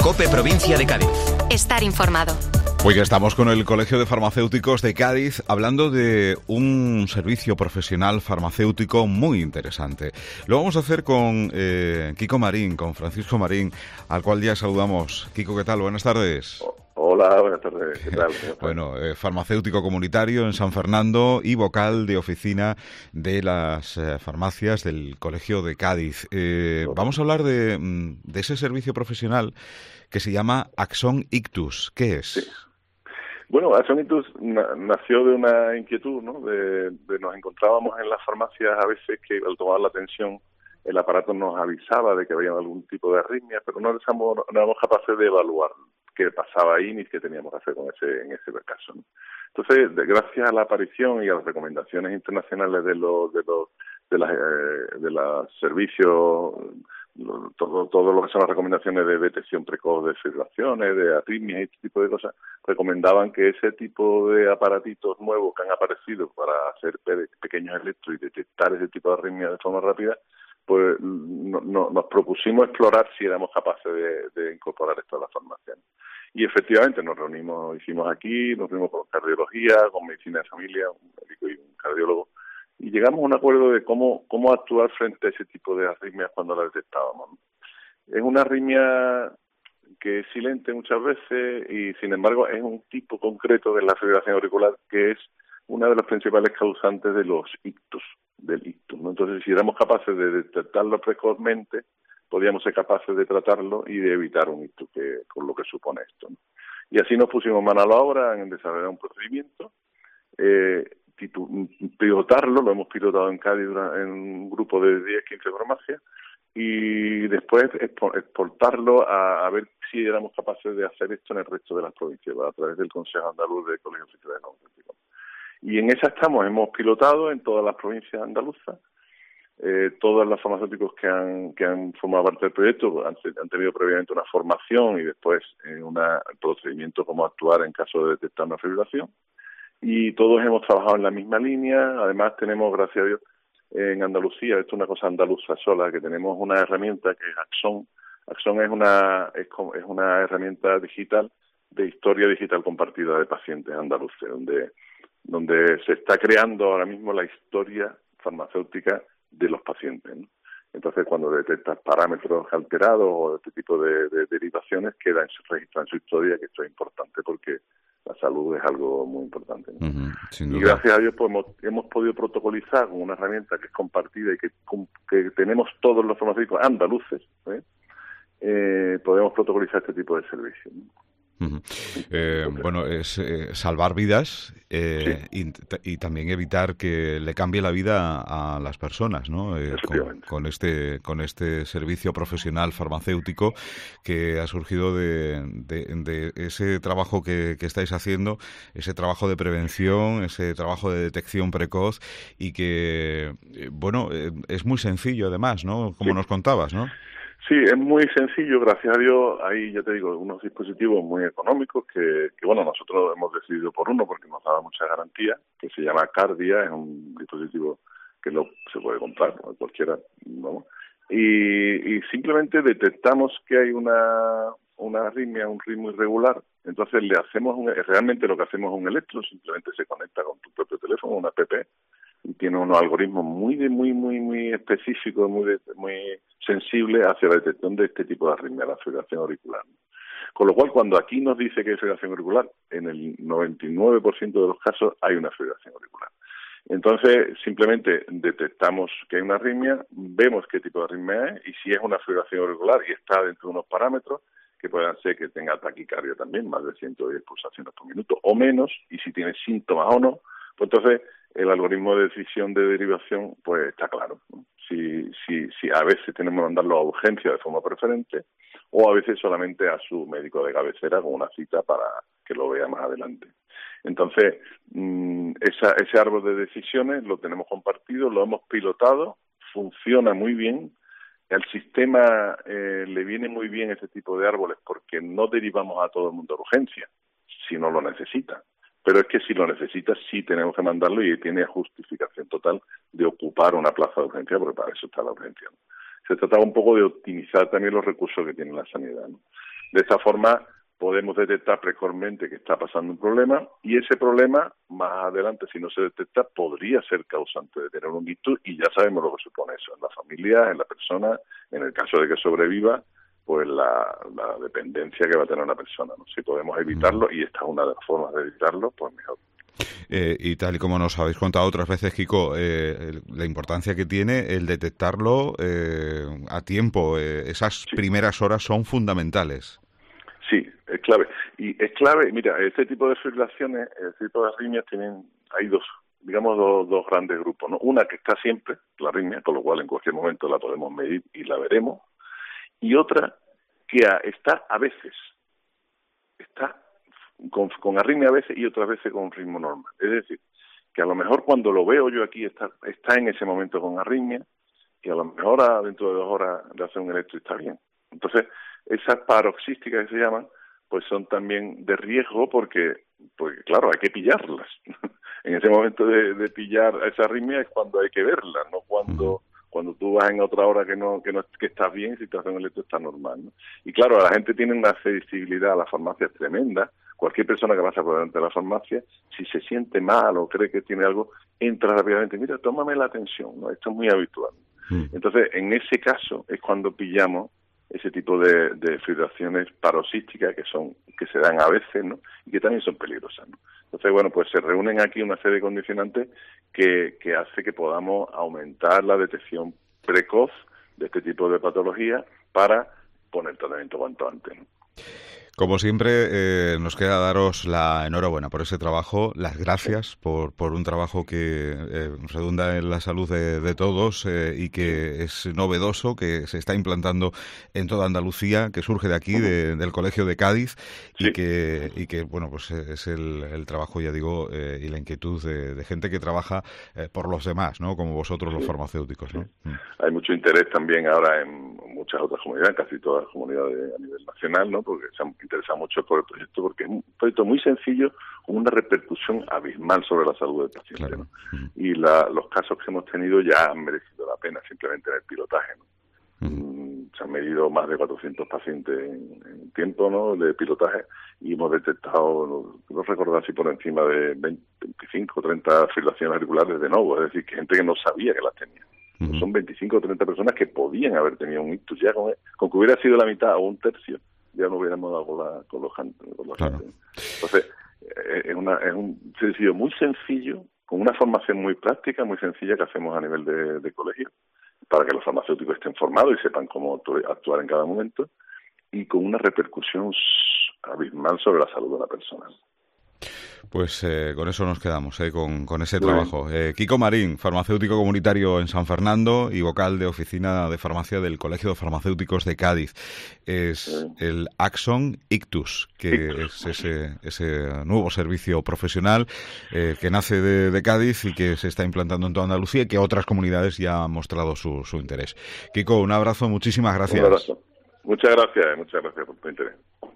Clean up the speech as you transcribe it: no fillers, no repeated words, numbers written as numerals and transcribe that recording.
COPE Provincia de Cádiz. Estar informado. Hoy que estamos con el Colegio de Farmacéuticos de Cádiz hablando de un servicio profesional farmacéutico muy interesante. Lo vamos a hacer con Kiko Marín, con Francisco Marín, al cual ya saludamos. Kiko, ¿qué tal? Buenas tardes. Hola, buenas tardes. ¿Qué tal? Bueno, farmacéutico comunitario en San Fernando y vocal de oficina de las farmacias del Colegio de Cádiz. Vamos a hablar de ese servicio profesional que se llama Axon Ictus. ¿Qué es? Sí. Bueno, Axon Ictus nació de una inquietud, ¿no? De nos encontrábamos en las farmacias a veces que al tomar la atención el aparato nos avisaba de que había algún tipo de arritmia, pero no éramos capaces de evaluar qué pasaba ahí ni qué teníamos que hacer en ese caso, ¿no? Entonces, gracias a la aparición y a las recomendaciones internacionales de los servicios, todo lo que son las recomendaciones de detección precoz de fibrilaciones, de arritmias y este tipo de cosas, recomendaban que ese tipo de aparatitos nuevos que han aparecido para hacer pequeños electros y detectar ese tipo de arritmias de forma rápida, pues nos propusimos explorar si éramos capaces de incorporar esto a la farmacia, ¿no? Y efectivamente nos hicimos aquí, nos reunimos con cardiología, con medicina de familia, un médico y un cardiólogo, y llegamos a un acuerdo de cómo actuar frente a ese tipo de arritmias cuando las detectábamos, ¿no? Es una arritmia que es silente muchas veces y, sin embargo, es un tipo concreto de la fibrilación auricular que es una de las principales causantes de los ictus, del ictus, ¿no? Entonces, si éramos capaces de detectarlo precozmente, podíamos ser capaces de tratarlo y de evitar un ictus con lo que supone esto, ¿no? Y así nos pusimos mano a la obra en desarrollar un procedimiento, pilotarlo, lo hemos pilotado en Cádiz en un grupo de 10-15 farmacias, y después exportarlo a ver si éramos capaces de hacer esto en el resto de las provincias, a través del Consejo Andaluz de Colegios Oficiales Farmacéuticos. Y en esa hemos pilotado en todas las provincias andaluzas. Todos los farmacéuticos que han formado parte del proyecto han tenido previamente una formación y después un procedimiento cómo actuar en caso de detectar una fibrilación. Y todos hemos trabajado en la misma línea. Además tenemos, gracias a Dios, en Andalucía, esto es una cosa andaluza sola, que tenemos una herramienta que es Axon. Axon es una herramienta digital de historia digital compartida de pacientes andaluces, donde se está creando ahora mismo la historia farmacéutica de los pacientes, ¿no? Entonces, cuando detectas parámetros alterados o este tipo de derivaciones, queda registrado en su historia, que esto es importante porque la salud es algo muy importante, ¿no? Sin duda. Y gracias a Dios pues, hemos podido protocolizar con una herramienta que es compartida y que tenemos todos los farmacéuticos andaluces, podemos protocolizar este tipo de servicios, ¿no? Bueno, es salvar vidas sí. y también evitar que le cambie la vida a las personas, ¿no? Con este servicio profesional farmacéutico que ha surgido de ese trabajo que estáis haciendo, ese trabajo de prevención, ese trabajo de detección precoz y que, bueno, es muy sencillo además, ¿no? Como nos contabas, ¿no? Sí, es muy sencillo, gracias a Dios. Hay, ya te digo, unos dispositivos muy económicos que bueno, nosotros hemos decidido por uno porque nos daba mucha garantía, que se llama Cardia, es un dispositivo que se puede comprar, ¿no? Cualquiera, ¿no? Y simplemente detectamos que hay una arritmia, un ritmo irregular, entonces realmente lo que hacemos es un electro, simplemente se conecta con tu propio teléfono, una app, y tiene unos algoritmos muy específicos, muy sensibles hacia la detección de este tipo de arritmia, la fibrilación auricular. Con lo cual, cuando aquí nos dice que hay fibrilación auricular, en el 99% de los casos hay una fibrilación auricular. Entonces, simplemente detectamos que hay una arritmia, vemos qué tipo de arritmia es, y si es una fibrilación auricular y está dentro de unos parámetros, que puedan ser que tenga taquicardia también, más de 110 pulsaciones por minuto o menos, y si tiene síntomas o no, pues entonces el algoritmo de decisión de derivación pues está claro, ¿no? Si a veces tenemos que mandarlo a urgencia de forma preferente o a veces solamente a su médico de cabecera con una cita para que lo vea más adelante. Entonces, ese árbol de decisiones lo tenemos compartido, lo hemos pilotado, funciona muy bien. Al sistema le viene muy bien ese tipo de árboles porque no derivamos a todo el mundo a urgencia si no lo necesita. Pero es que si lo necesita, sí tenemos que mandarlo y tiene justificación total de ocupar una plaza de urgencia, porque para eso está la urgencia, ¿no? Se trataba un poco de optimizar también los recursos que tiene la sanidad, ¿no? De esta forma podemos detectar precozmente que está pasando un problema y ese problema, más adelante, si no se detecta, podría ser causante de tener un ictus y ya sabemos lo que supone eso en la familia, en la persona, en el caso de que sobreviva, pues la dependencia que va a tener una persona, ¿no? Si podemos evitarlo, y esta es una de las formas de evitarlo, pues mejor. Y tal y como nos habéis contado otras veces, Kiko, la importancia que tiene el detectarlo a tiempo, esas primeras horas son fundamentales. Sí, es clave. Y es clave, mira, este tipo de fibrilaciones, este tipo de arritmias hay dos grandes grupos, ¿no? Una que está siempre, la arritmia, con lo cual en cualquier momento la podemos medir y la veremos, y otra que está a veces, está con arritmia a veces y otras veces con un ritmo normal. Es decir, que a lo mejor cuando lo veo yo aquí está en ese momento con arritmia y a lo mejor dentro de 2 horas le hace un electro y está bien. Entonces, esas paroxísticas que se llaman, pues son también de riesgo porque claro, hay que pillarlas. En ese momento de pillar esa arritmia es cuando hay que verla, no cuando tú vas en otra hora que estás bien y si te hacen un electro está normal, ¿no? Y claro, la gente tiene una accesibilidad a la farmacia tremenda. Cualquier persona que pasa por delante de la farmacia, si se siente mal o cree que tiene algo, entra rápidamente, mira, tómame la atención, ¿no? Esto es muy habitual. Entonces, en ese caso es cuando pillamos ese tipo de fibrilaciones paroxísticas que se dan a veces, ¿no? Y que también son peligrosas, ¿no? Entonces, bueno, pues se reúnen aquí una serie de condicionantes que hace que podamos aumentar la detección precoz de este tipo de patología para poner tratamiento cuanto antes, ¿no? Como siempre, nos queda daros la enhorabuena por ese trabajo, las gracias por un trabajo que redunda en la salud de todos y que es novedoso, que se está implantando en toda Andalucía, que surge de aquí, del Colegio de Cádiz y que bueno, pues es el trabajo, ya digo, y la inquietud de gente que trabaja por los demás, ¿no? Como vosotros los farmacéuticos, ¿no? Hay mucho interés también ahora en muchas otras comunidades, casi todas las comunidades a nivel nacional, ¿no? Porque se han interesado mucho por el proyecto, porque es un proyecto muy sencillo, con una repercusión abismal sobre la salud del paciente, claro, ¿no? Y los casos que hemos tenido ya han merecido la pena simplemente en el pilotaje, ¿no? Se han medido más de 400 pacientes en tiempo, ¿no?, de pilotaje, y hemos detectado, no recuerdo si por encima de 25 o 30 fibrilaciones auriculares de nuevo, es decir, que gente que no sabía que las tenía. Son 25 o 30 personas que podían haber tenido un ictus. Ya con que hubiera sido la mitad o un tercio, ya no hubiéramos dado con los claro. Gente. Entonces, es un sencillo muy sencillo, con una formación muy práctica, muy sencilla que hacemos a nivel de colegio, para que los farmacéuticos estén formados y sepan cómo actuar en cada momento, y con una repercusión abismal sobre la salud de la persona. Pues con eso nos quedamos, con ese trabajo. Kiko Marín, farmacéutico comunitario en San Fernando y vocal de oficina de farmacia del Colegio de Farmacéuticos de Cádiz. Es el Axon Ictus, que es ese nuevo servicio profesional que nace de Cádiz y que se está implantando en toda Andalucía y que otras comunidades ya han mostrado su interés. Kiko, un abrazo, muchísimas gracias. Un abrazo. Muchas gracias por tu interés.